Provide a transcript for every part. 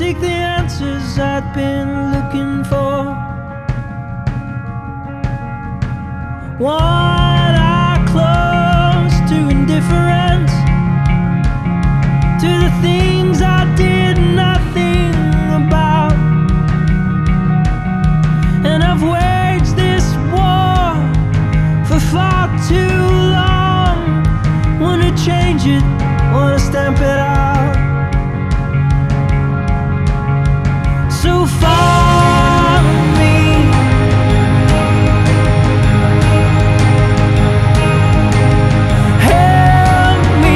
seek the answers I'd been looking for. One eye closed to indifference, to the things I did nothing about. And I've waged this war for far too long. Wanna change it, wanna stamp it out. So follow me. Help me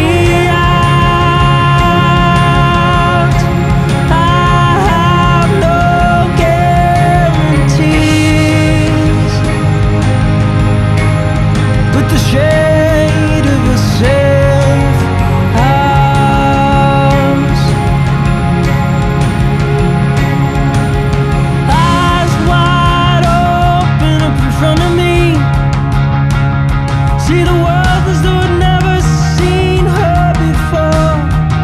out. I have no guarantees, but the shade of a safe house. Eyes wide open up in front of me. See the world as though I'd never seen her before.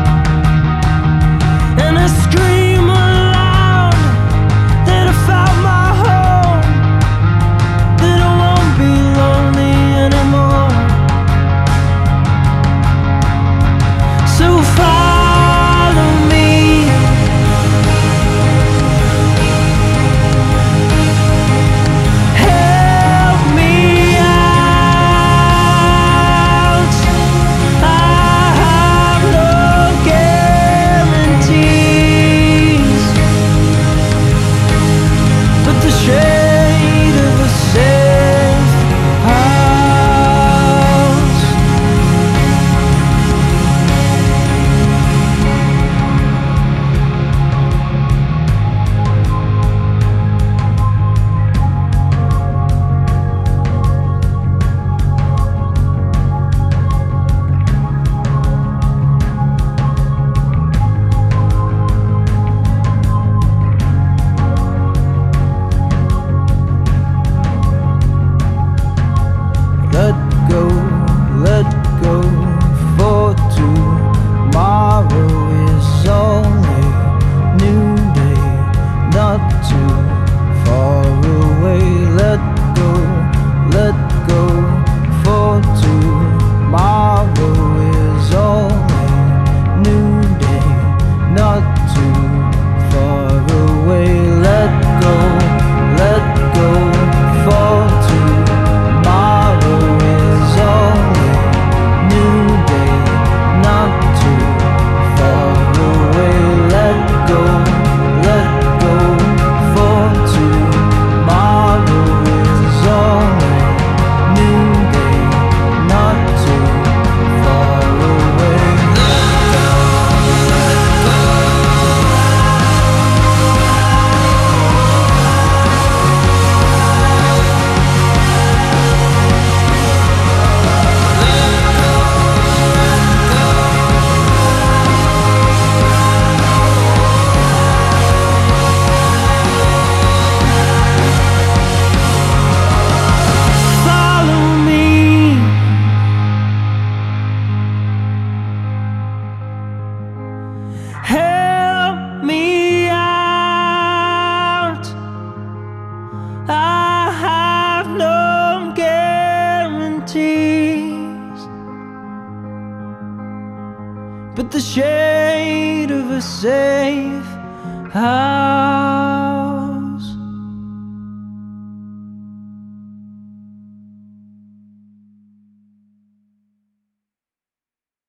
And I scream aloud that I found my home, that I won't be lonely anymore. So follow me. Help me out. I have no guarantees, but the shade of a safe house. Let go, for tomorrow is only new day, not too far away. Let go, for tomorrow is only new day, not too far away. Let go, for tomorrow is only new day, not too far away. Let go, for tomorrow is only new day, not too far away. Follow me. Help me out. I have no guarantees, but the shade of a safe house.